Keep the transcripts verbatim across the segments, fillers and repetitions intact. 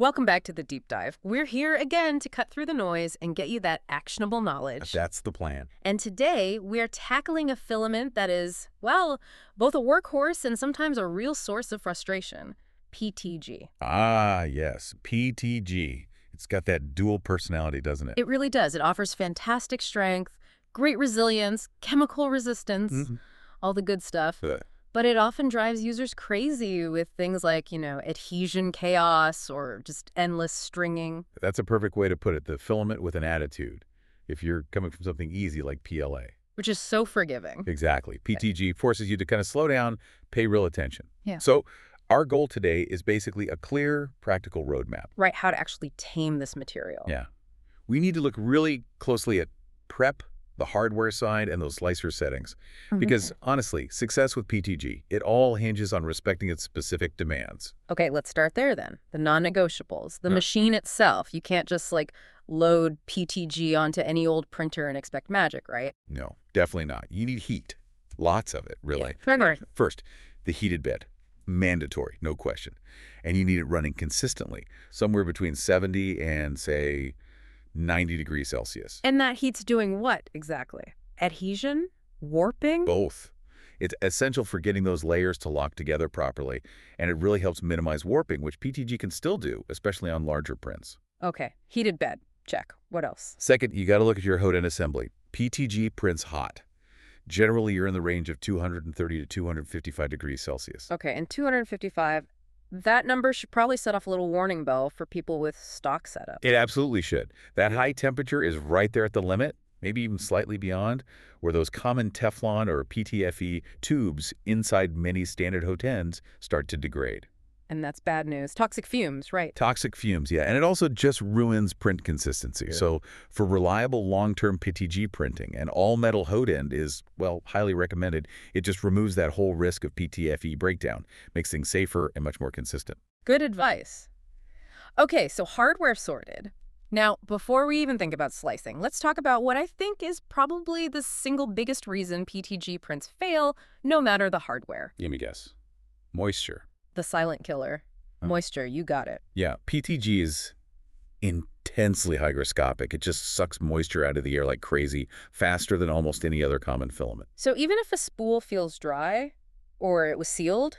Welcome back to the deep dive. We're here again to cut through the noise and get you that actionable knowledge. That's the plan. And today we're tackling a filament that is, well, both a workhorse and sometimes a real source of frustration. P T G. Ah, yes. P T G. It's got that dual personality, doesn't it? It really does. It offers fantastic strength, great resilience, chemical resistance, Mm-hmm. all the good stuff. Uh, But it often drives users crazy with things like, you know, adhesion chaos or just endless stringing. That's a perfect way to put it. The filament with an attitude. If you're coming from something easy like P L A. Which is so forgiving. Exactly. P T G forces you to kind of slow down, pay real attention. Yeah. So our goal today is basically a clear, practical roadmap. Right, how to actually tame this material. Yeah. We need to look really closely at prep, the hardware side, and those slicer settings. Because, honestly, success with P T G, it all hinges on respecting its specific demands. Okay, let's start there then. The non-negotiables. The Yeah. machine itself. You can't just, like, load P T G onto any old printer and expect magic, right? No, definitely not. You need heat. Lots of it, really. Yeah. First, the heated bed. Mandatory, no question. And you need it running consistently, somewhere between seventy and, say, ninety degrees Celsius. And that heat's doing what exactly? Adhesion? Warping? Both. It's essential for getting those layers to lock together properly, and it really helps minimize warping, which P T G can still do, especially on larger prints. Okay, heated bed. Check. What else? Second, you got to look at your H O D N assembly. P T G prints hot. Generally, you're in the range of two hundred thirty to two hundred fifty-five degrees Celsius. Okay, and two hundred fifty-five, that number should probably set off a little warning bell for people with stock setup. It absolutely should. That high temperature is right there at the limit, maybe even slightly beyond, where those common Teflon or P T F E tubes inside many standard H O D Ns start to degrade. And that's bad news. Toxic fumes, right? Toxic fumes, yeah. And it also just ruins print consistency. Yeah. So for reliable long-term P T G printing, an all-metal H O D N is, well, highly recommended. It just removes that whole risk of P T F E breakdown, makes things safer and much more consistent. Good advice. Okay, so hardware sorted. Now, before we even think about slicing, let's talk about what I think is probably the single biggest reason P T G prints fail, no matter the hardware. Let me guess. Moisture. The silent killer. Huh. Moisture, you got it. Yeah, P T G is intensely hygroscopic. It just sucks moisture out of the air like crazy, faster than almost any other common filament. So even if a spool feels dry, or it was sealed,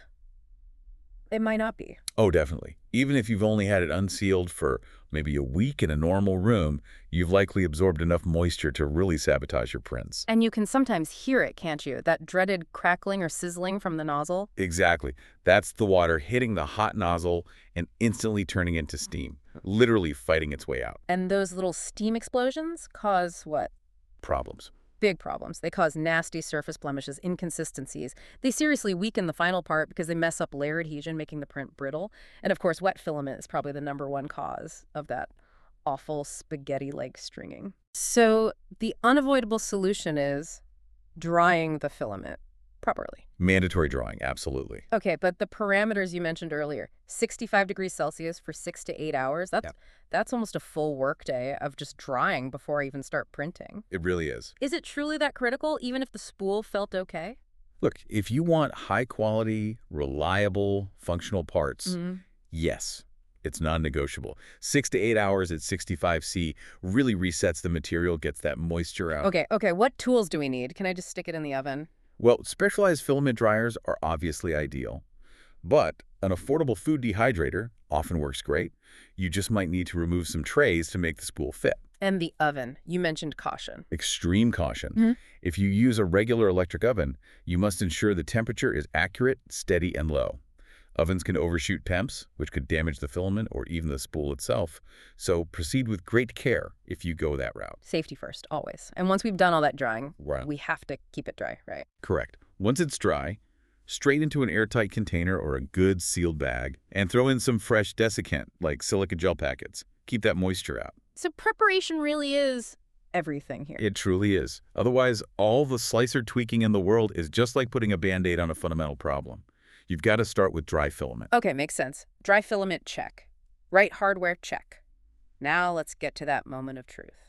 it might not be. Oh, definitely. Even if you've only had it unsealed for maybe a week in a normal room, you've likely absorbed enough moisture to really sabotage your prints. And you can sometimes hear it, can't you? That dreaded crackling or sizzling from the nozzle. Exactly. That's the water hitting the hot nozzle and instantly turning into steam, literally fighting its way out. And those little steam explosions cause what? Problems. Big problems. They cause nasty surface blemishes, inconsistencies. They seriously weaken the final part because they mess up layer adhesion, making the print brittle. And of course, wet filament is probably the number one cause of that awful spaghetti-like stringing. So the unavoidable solution is drying the filament properly. Mandatory drawing, absolutely. Okay, but the parameters you mentioned earlier, sixty-five degrees Celsius for six to eight hours, that's, Yep. that's almost a full workday of just drying before I even start printing. It really is. Is it truly that critical, even if the spool felt okay? Look, if you want high-quality, reliable, functional parts, Mm-hmm. yes, it's non-negotiable. Six to eight hours at sixty-five C really resets the material, gets that moisture out. Okay, okay, what tools do we need? Can I just stick it in the oven? Well, specialized filament dryers are obviously ideal, but an affordable food dehydrator often works great. You just might need to remove some trays to make the spool fit. And the oven. You mentioned caution. Extreme caution. Mhm. If you use a regular electric oven, you must ensure the temperature is accurate, steady, and low. Ovens can overshoot temps, which could damage the filament or even the spool itself. So proceed with great care if you go that route. Safety first, always. And once we've done all that drying, Right. we have to keep it dry, right? Correct. Once it's dry, straight into an airtight container or a good sealed bag, and throw in some fresh desiccant, like silica gel packets. Keep that moisture out. So preparation really is everything here. It truly is. Otherwise, all the slicer tweaking in the world is just like putting a Band-Aid on a fundamental problem. You've got to start with dry filament. Okay, makes sense. Dry filament, check. Right hardware, check. Now let's get to that moment of truth.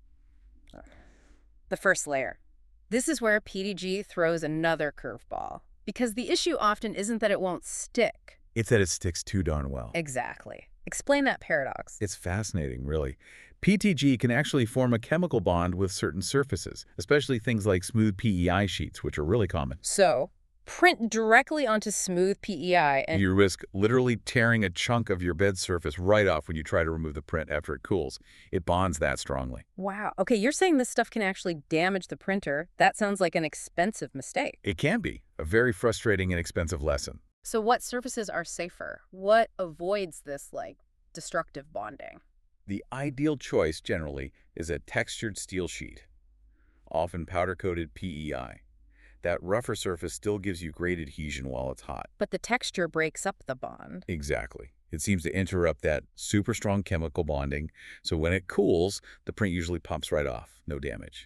The first layer. This is where P T G throws another curveball. Because the issue often isn't that it won't stick. It's that it sticks too darn well. Exactly. Explain that paradox. It's fascinating, really. P T G can actually form a chemical bond with certain surfaces, especially things like smooth P E I sheets, which are really common. So, print directly onto smooth P E I and... You risk literally tearing a chunk of your bed surface right off when you try to remove the print after it cools. It bonds that strongly. Wow. Okay, you're saying this stuff can actually damage the printer. That sounds like an expensive mistake. It can be a very frustrating and expensive lesson. So what surfaces are safer? What avoids this, like, destructive bonding? The ideal choice, generally, is a textured steel sheet, often powder-coated P E I. That rougher surface still gives you great adhesion while it's hot. But the texture breaks up the bond. Exactly. It seems to interrupt that super strong chemical bonding, so when it cools, the print usually pops right off, no damage.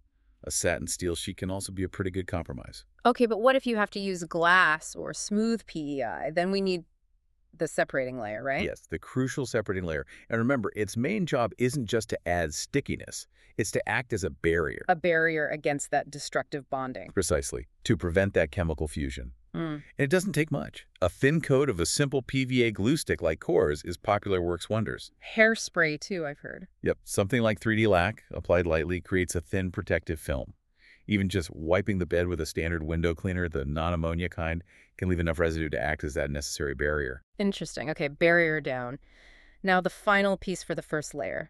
A satin steel sheet can also be a pretty good compromise. Okay, but what if you have to use glass or smooth P E I? Then we need the separating layer, right? Yes, the crucial separating layer. And remember, its main job isn't just to add stickiness. It's to act as a barrier. A barrier against that destructive bonding. Precisely, to prevent that chemical fusion. Mm. And it doesn't take much. A thin coat of a simple P V A glue stick like Kors is popular works wonders. Hairspray, too, I've heard. Yep, something like three D lac, applied lightly, creates a thin protective film. Even just wiping the bed with a standard window cleaner, the non-ammonia kind, can leave enough residue to act as that necessary barrier. Interesting. Okay, barrier down. Now the final piece for the first layer,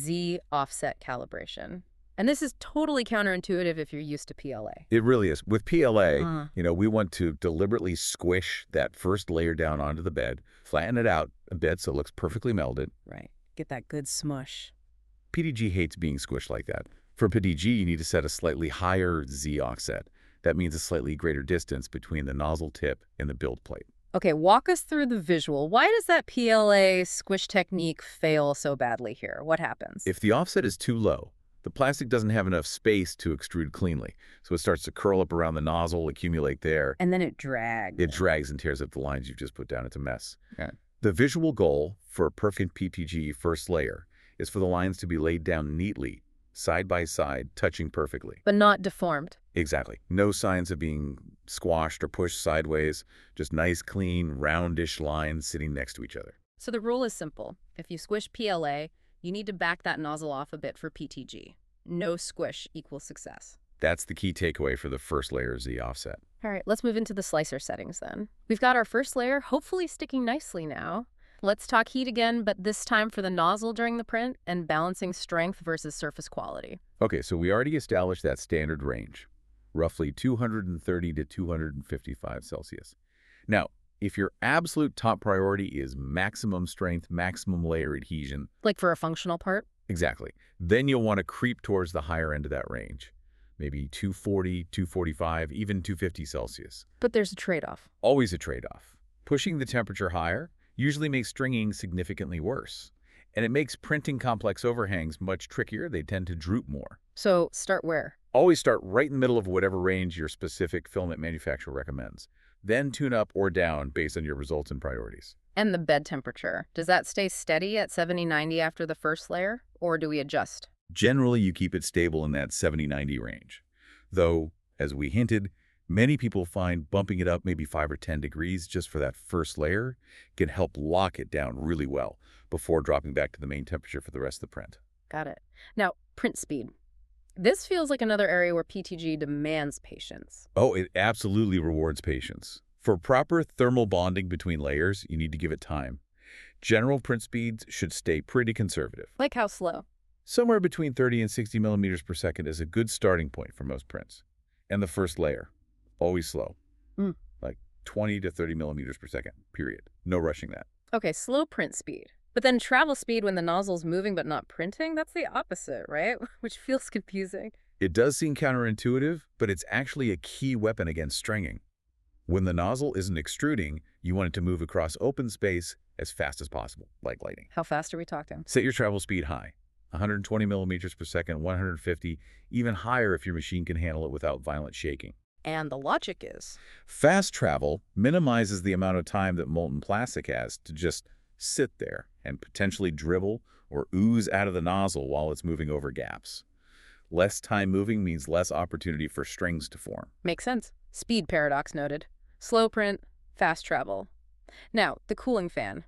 Z offset calibration. And this is totally counterintuitive if you're used to P L A. It really is. With P L A, Uh. you know, we want to deliberately squish that first layer down onto the bed, flatten it out a bit so it looks perfectly melded. Right. Get that good smush. P T G hates being squished like that. For P T G, you need to set a slightly higher Z offset. That means a slightly greater distance between the nozzle tip and the build plate. Okay, walk us through the visual. Why does that P L A squish technique fail so badly here? What happens? If the offset is too low, the plastic doesn't have enough space to extrude cleanly, so it starts to curl up around the nozzle, accumulate there. And then it drags. It drags and tears up the lines you've just put down. It's a mess. Okay. The visual goal for a perfect P T G first layer is for the lines to be laid down neatly, side by side, touching perfectly. But not deformed. Exactly. No signs of being squashed or pushed sideways, just nice, clean, roundish lines sitting next to each other. So the rule is simple. If you squish P L A, you need to back that nozzle off a bit for P T G. No squish equals success. That's the key takeaway for the first layer Z offset. All right, let's move into the slicer settings then. We've got our first layer hopefully sticking nicely now. Let's talk heat again, but this time for the nozzle during the print and balancing strength versus surface quality. Okay, so we already established that standard range, roughly two hundred thirty to two hundred fifty-five Celsius. Now, if your absolute top priority is maximum strength, maximum layer adhesion, Like for a functional part? exactly, then you'll want to creep towards the higher end of that range. Maybe two forty, two forty-five, even two fifty Celsius. But there's a trade-off. Always a trade-off. Pushing the temperature higher usually makes stringing significantly worse. And it makes printing complex overhangs much trickier. They tend to droop more. So start where? Always start right in the middle of whatever range your specific filament manufacturer recommends. Then tune up or down based on your results and priorities. And the bed temperature. Does that stay steady at seventy, ninety after the first layer? Or do we adjust? Generally, you keep it stable in that seventy, ninety range. Though, as we hinted, many people find bumping it up maybe five or ten degrees just for that first layer can help lock it down really well before dropping back to the main temperature for the rest of the print. Got it. Now, print speed. This feels like another area where P T G demands patience. Oh, it absolutely rewards patience. For proper thermal bonding between layers, you need to give it time. General print speeds should stay pretty conservative. Like how slow? Somewhere between thirty and sixty millimeters per second is a good starting point for most prints. And the first layer, always slow. Mm. Like twenty to thirty millimeters per second, period. No rushing that. Okay, slow print speed. But then travel speed when the nozzle's moving but not printing, that's the opposite, right? Which feels confusing. It does seem counterintuitive, but it's actually a key weapon against stringing. When the nozzle isn't extruding, you want it to move across open space as fast as possible, like lightning. How fast are we talking? Set your travel speed high, one hundred twenty millimeters per second, one hundred fifty, even higher if your machine can handle it without violent shaking. And the logic is? Fast travel minimizes the amount of time that molten plastic has to just sit there and potentially dribble or ooze out of the nozzle while it's moving over gaps. Less time moving means less opportunity for strings to form. Makes sense. Speed paradox noted. Slow print, fast travel. Now, the cooling fan.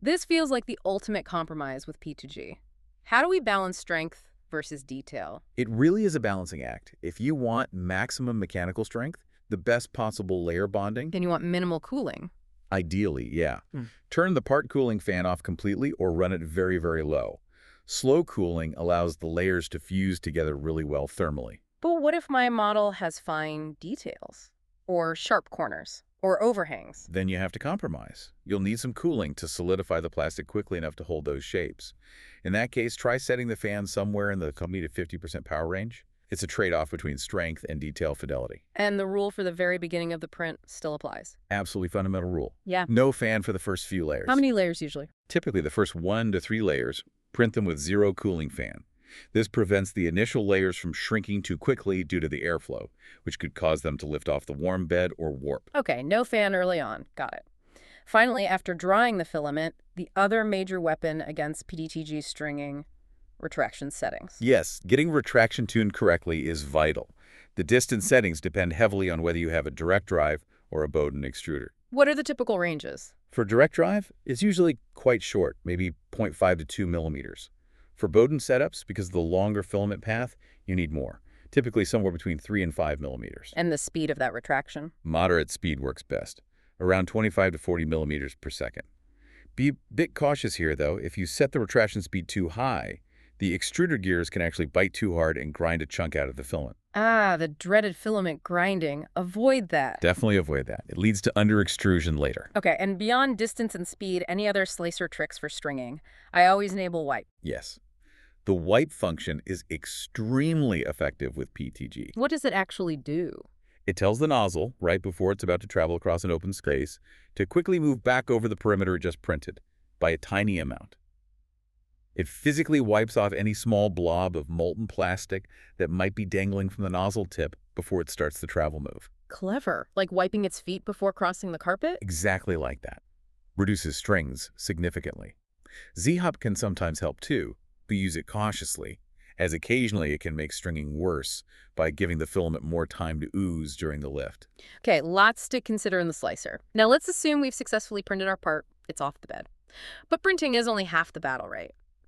This feels like the ultimate compromise with P two G. How do we balance strength versus detail? It really is a balancing act. If you want maximum mechanical strength, the best possible layer bonding, Then you want minimal cooling. ideally, yeah. Hmm. Turn the part cooling fan off completely or run it very, very low. Slow cooling allows the layers to fuse together really well thermally. But what if my model has fine details? Or sharp corners? Or overhangs? Then you have to compromise. You'll need some cooling to solidify the plastic quickly enough to hold those shapes. In that case, try setting the fan somewhere in the twenty to fifty percent power range. It's a trade-off between strength and detail fidelity. And the rule for the very beginning of the print still applies. Absolutely fundamental rule. Yeah. No fan for the first few layers. How many layers usually? Typically, the first one to three layers, print them with zero cooling fan. This prevents the initial layers from shrinking too quickly due to the airflow, which could cause them to lift off the warm bed or warp. Okay, no fan early on. Got it. Finally, after drying the filament, the other major weapon against P T G stringing, retraction settings. Yes, getting retraction tuned correctly is vital. The distance settings depend heavily on whether you have a direct drive or a Bowden extruder. What are the typical ranges? For direct drive, it's usually quite short, maybe zero point five to two millimeters. For Bowden setups, because of the longer filament path, you need more, typically somewhere between three and five millimeters. And the speed of that retraction? Moderate speed works best, around twenty-five to forty millimeters per second. Be a bit cautious here, though. If you set the retraction speed too high, the extruder gears can actually bite too hard and grind a chunk out of the filament. Ah, the dreaded filament grinding. Avoid that. Definitely avoid that. It leads to under-extrusion later. Okay, and beyond distance and speed, any other slicer tricks for stringing? I always enable wipe. Yes. The wipe function is extremely effective with P T G. What does it actually do? It tells the nozzle, right before it's about to travel across an open space, to quickly move back over the perimeter it just printed, by a tiny amount. It physically wipes off any small blob of molten plastic that might be dangling from the nozzle tip before it starts the travel move. Clever. Like wiping its feet before crossing the carpet? Exactly like that. Reduces strings significantly. Z-Hop can sometimes help too, but use it cautiously, as occasionally it can make stringing worse by giving the filament more time to ooze during the lift. Okay, lots to consider in the slicer. Now let's assume we've successfully printed our part. It's off the bed. But printing is only half the battle, right?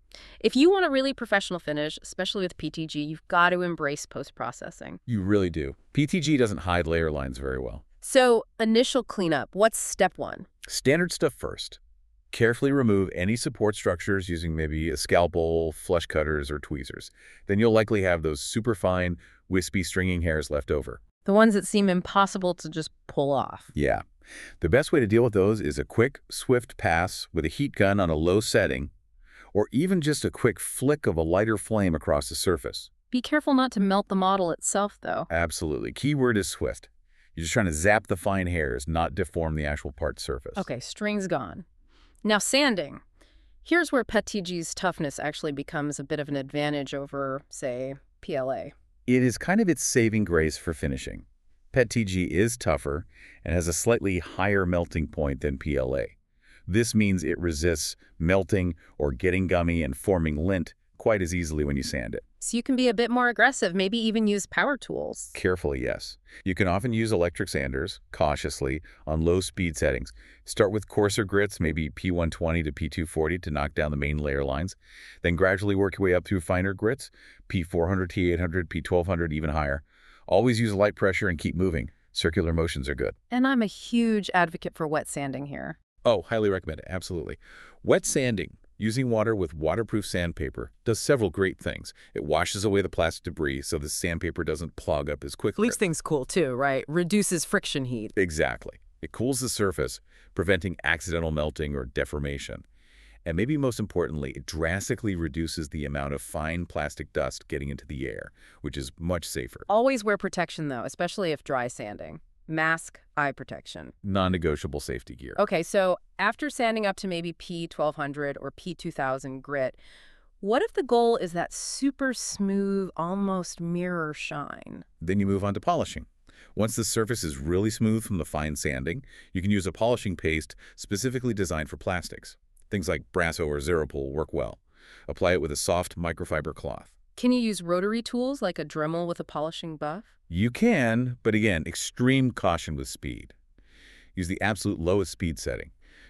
If you want a really professional finish, especially with P T G, you've got to embrace post-processing. You really do. P T G doesn't hide layer lines very well. So, initial cleanup. What's step one? Standard stuff first. Carefully remove any support structures using maybe a scalpel, flush cutters, or tweezers. Then you'll likely have those superfine, wispy stringing hairs left over. The ones that seem impossible to just pull off. Yeah. The best way to deal with those is a quick, swift pass with a heat gun on a low setting, or even just a quick flick of a lighter flame across the surface. Be careful not to melt the model itself, though. Absolutely. Keyword is swift. You're just trying to zap the fine hairs, not deform the actual part surface. Okay, string's gone. Now sanding. Here's where P T G's toughness actually becomes a bit of an advantage over, say, P L A. It is kind of its saving grace for finishing. P T G is tougher and has a slightly higher melting point than P L A. This means it resists melting or getting gummy and forming lint quite as easily when you sand it. So you can be a bit more aggressive, maybe even use power tools. Carefully, yes. You can often use electric sanders, cautiously, on low speed settings. Start with coarser grits, maybe P one twenty to P two forty to knock down the main layer lines. Then gradually work your way up through finer grits, P four hundred, T eight hundred, P twelve hundred, even higher. Always use light pressure and keep moving. Circular motions are good. And I'm a huge advocate for wet sanding here. Oh, highly recommend it, absolutely. Wet sanding, using water with waterproof sandpaper, does several great things. It washes away the plastic debris so the sandpaper doesn't clog up as quickly. Leaves things cool too, right? Reduces friction heat. Exactly. It cools the surface, preventing accidental melting or deformation. And maybe most importantly, it drastically reduces the amount of fine plastic dust getting into the air, which is much safer. Always wear protection though, especially if dry sanding. Mask, eye protection. Non-negotiable safety gear. Okay, so after sanding up to maybe P twelve hundred or P two thousand grit, what if the goal is that super smooth, almost mirror shine? Then you move on to polishing. Once the surface is really smooth from the fine sanding, you can use a polishing paste specifically designed for plastics. Things like Brasso or Xeropol work well. Apply it with a soft microfiber cloth. Can you use rotary tools like a Dremel with a polishing buff? You can, but again, extreme caution with speed. Use the absolute lowest speed setting.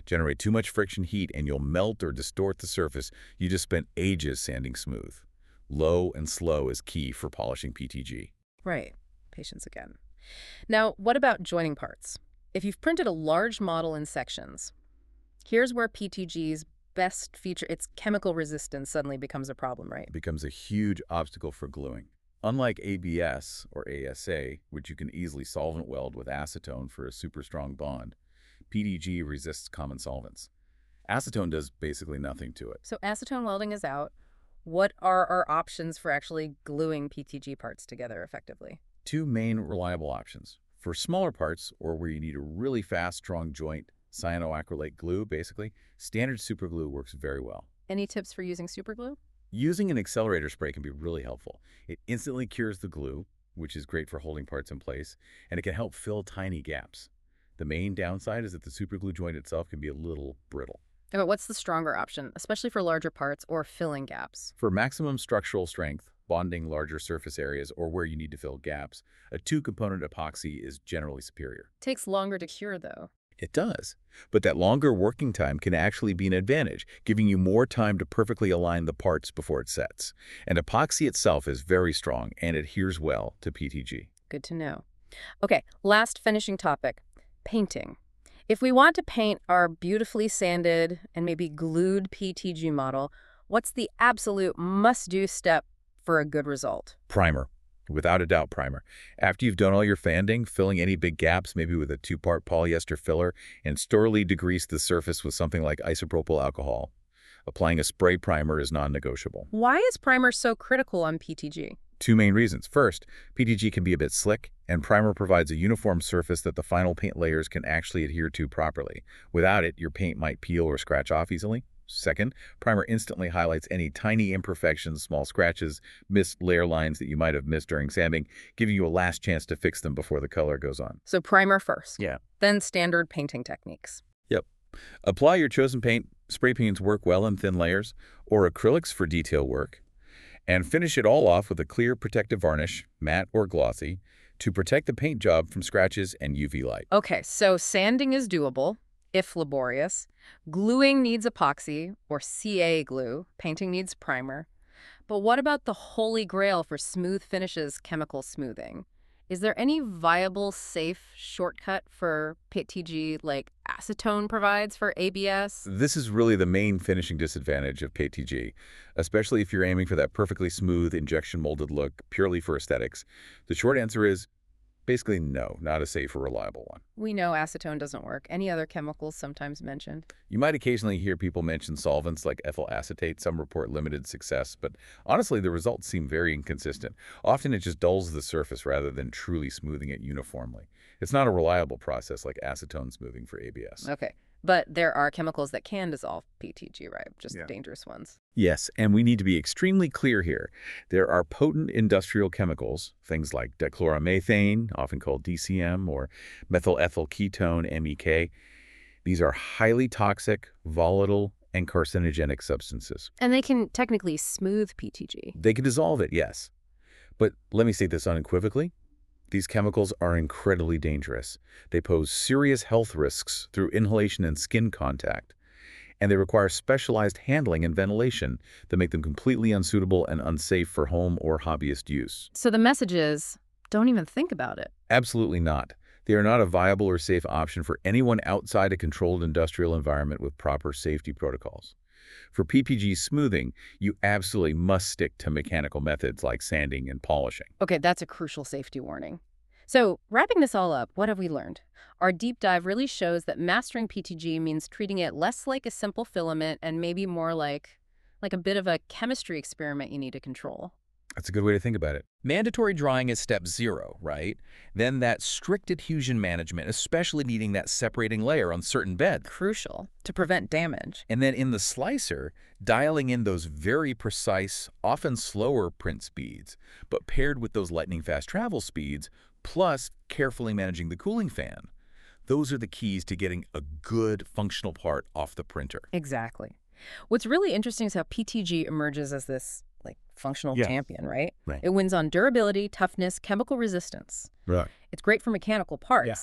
generate too much friction heat, and you'll melt or distort the surface you just spent ages sanding smooth. Low and slow is key for polishing P T G. Right. Patience again. Now, what about joining parts? If you've printed a large model in sections, here's where P T G's best feature, its chemical resistance, suddenly becomes a problem, right? It becomes a huge obstacle for gluing. Unlike A B S or A S A, which you can easily solvent weld with acetone for a super strong bond, P T G resists common solvents. Acetone does basically nothing to it. So acetone welding is out. What are our options for actually gluing P T G parts together effectively? Two main reliable options. For smaller parts, or where you need a really fast, strong joint, cyanoacrylate glue, basically, standard superglue works very well. Any tips for using superglue? Using an accelerator spray can be really helpful. It instantly cures the glue, which is great for holding parts in place, and it can help fill tiny gaps. The main downside is that the superglue joint itself can be a little brittle. But what's the stronger option, especially for larger parts or filling gaps? For maximum structural strength, bonding larger surface areas, or where you need to fill gaps, a two-component epoxy is generally superior. Takes longer to cure, though. It does. But that longer working time can actually be an advantage, giving you more time to perfectly align the parts before it sets. And epoxy itself is very strong and adheres well to P T G. Good to know. Okay, last finishing topic, painting. If we want to paint our beautifully sanded and maybe glued P T G model, what's the absolute must-do step for a good result? Primer. Without a doubt, primer. After you've done all your fanding, filling any big gaps, maybe with a two-part polyester filler, and thoroughly degrease the surface with something like isopropyl alcohol, applying a spray primer is non-negotiable. Why is primer so critical on P T G? Two main reasons. First, P T G can be a bit slick, and primer provides a uniform surface that the final paint layers can actually adhere to properly. Without it, your paint might peel or scratch off easily. Second, primer instantly highlights any tiny imperfections, small scratches, missed layer lines that you might have missed during sanding, giving you a last chance to fix them before the color goes on. So primer first. Yeah. Then standard painting techniques. Yep. Apply your chosen paint. Spray paints work well in thin layers, or acrylics for detail work. And finish it all off with a clear protective varnish, matte or glossy, to protect the paint job from scratches and U V light. Okay, so sanding is doable, if laborious. Gluing needs epoxy, or C A glue. Painting needs primer. But what about the holy grail for smooth finishes, chemical smoothing? Is there any viable, safe shortcut for P T G like acetone provides for A B S? This is really the main finishing disadvantage of P T G, especially if you're aiming for that perfectly smooth, injection-molded look purely for aesthetics. The short answer is basically no, not a safe or reliable one. We know acetone doesn't work. Any other chemicals sometimes mentioned? You might occasionally hear people mention solvents like ethyl acetate. Some report limited success, but honestly, the results seem very inconsistent. Often it just dulls the surface rather than truly smoothing it uniformly. It's not a reliable process like acetone smoothing for A B S. Okay, but there are chemicals that can dissolve P T G, right? Just Yeah. dangerous ones. Yes, and we need to be extremely clear here. There are potent industrial chemicals, things like dichloromethane, often called D C M, or methyl ethyl ketone, M E K. These are highly toxic, volatile, and carcinogenic substances. And they can technically smooth P T G. They can dissolve it, yes. But let me say this unequivocally. These chemicals are incredibly dangerous. They pose serious health risks through inhalation and skin contact, and they require specialized handling and ventilation that make them completely unsuitable and unsafe for home or hobbyist use. So the message is, don't even think about it. Absolutely not. They are not a viable or safe option for anyone outside a controlled industrial environment with proper safety protocols. For P P G smoothing, you absolutely must stick to mechanical methods like sanding and polishing. Okay, that's a crucial safety warning. So wrapping this all up, what have we learned? Our deep dive really shows that mastering P T G means treating it less like a simple filament and maybe more like, like a bit of a chemistry experiment you need to control. That's a good way to think about it. Mandatory drying is step zero, right? Then that strict adhesion management, especially needing that separating layer on certain beds. Crucial to prevent damage. And then in the slicer, dialing in those very precise, often slower print speeds, but paired with those lightning-fast travel speeds, plus carefully managing the cooling fan. Those are the keys to getting a good functional part off the printer. Exactly. What's really interesting is how P T G emerges as this like functional Yeah. champion, right? Right. It wins on durability, toughness, chemical resistance. Right. It's great for mechanical parts,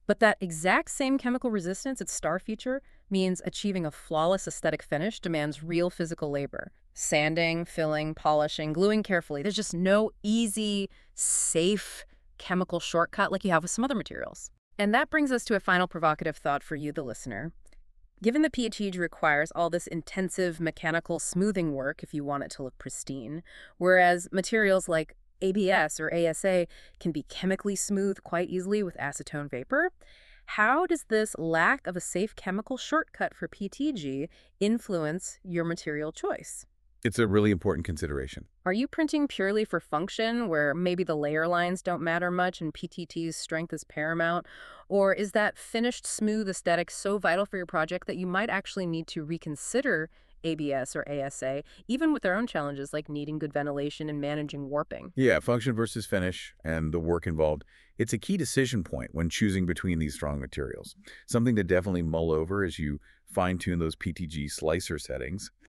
But that exact same chemical resistance its star feature means achieving a flawless aesthetic finish demands real physical labor. Sanding, filling, polishing, gluing carefully. There's just no easy, safe chemical shortcut like you have with some other materials. And that brings us to a final provocative thought for you, the listener. Given the P T G requires all this intensive mechanical smoothing work if you want it to look pristine, whereas materials like A B S or A S A can be chemically smooth quite easily with acetone vapor, how does this lack of a safe chemical shortcut for P T G influence your material choice? It's a really important consideration. Are you printing purely for function, where maybe the layer lines don't matter much and P T T's strength is paramount? Or is that finished, smooth aesthetic so vital for your project that you might actually need to reconsider A B S or A S A, even with their own challenges like needing good ventilation and managing warping? Yeah, function versus finish and the work involved. It's a key decision point when choosing between these strong materials. Something to definitely mull over as you fine-tune those P T G slicer settings.